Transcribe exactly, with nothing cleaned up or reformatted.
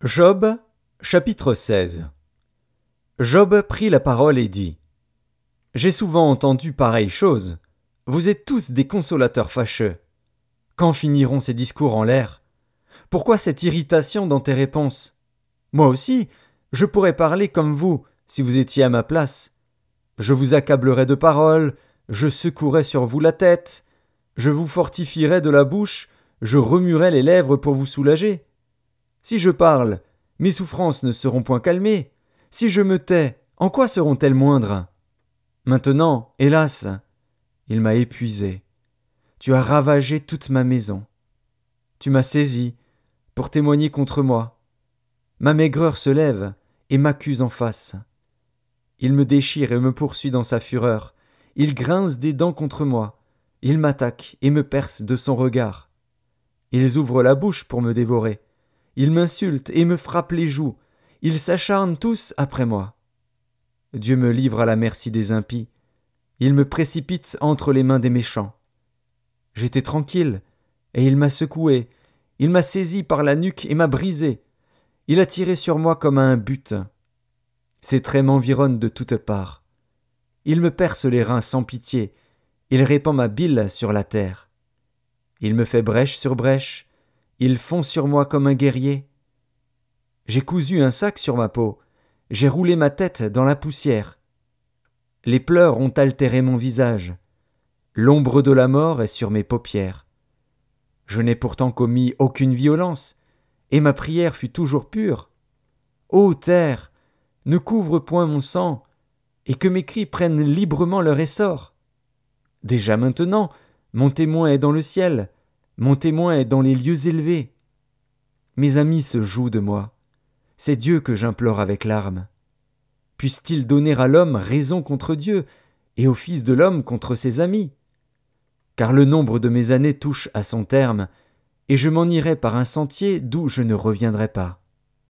Job, chapitre seize. Job prit la parole et dit : J'ai souvent entendu pareille chose. Vous êtes tous des consolateurs fâcheux. Quand finiront ces discours en l'air? Pourquoi cette irritation dans tes réponses? Moi aussi, je pourrais parler comme vous, si vous étiez à ma place. Je vous accablerais de paroles, je secouerais sur vous la tête, je vous fortifierais de la bouche, je remuerais les lèvres pour vous soulager. Si je parle, mes souffrances ne seront point calmées. Si je me tais, en quoi seront-elles moindres? Maintenant, hélas, il m'a épuisé. Tu as ravagé toute ma maison. Tu m'as saisi pour témoigner contre moi. Ma maigreur se lève et m'accuse en face. Il me déchire et me poursuit dans sa fureur. Il grince des dents contre moi. Il m'attaque et me perce de son regard. Ils ouvrent la bouche pour me dévorer. Ils m'insultent et me frappent les joues. Ils s'acharnent tous après moi. Dieu me livre à la merci des impies. Il me précipite entre les mains des méchants. J'étais tranquille, et il m'a secoué. Il m'a saisi par la nuque et m'a brisé. Il a tiré sur moi comme à un but. Ses traits m'environnent de toutes parts. Il me perce les reins sans pitié. Il répand ma bile sur la terre. Il me fait brèche sur brèche. Il fond sur moi comme un guerrier. J'ai cousu un sac sur ma peau. J'ai roulé ma tête dans la poussière. Les pleurs ont altéré mon visage. L'ombre de la mort est sur mes paupières. Je n'ai pourtant commis aucune violence, et ma prière fut toujours pure. Ô terre, ne couvre point mon sang, et que mes cris prennent librement leur essor. Déjà maintenant, mon témoin est dans le ciel, mon témoin est dans les lieux élevés. Mes amis se jouent de moi. C'est Dieu que j'implore avec larmes. Puisse-t-il donner à l'homme raison contre Dieu, et au Fils de l'homme contre ses amis? Car le nombre de mes années touche à son terme, et je m'en irai par un sentier d'où je ne reviendrai pas.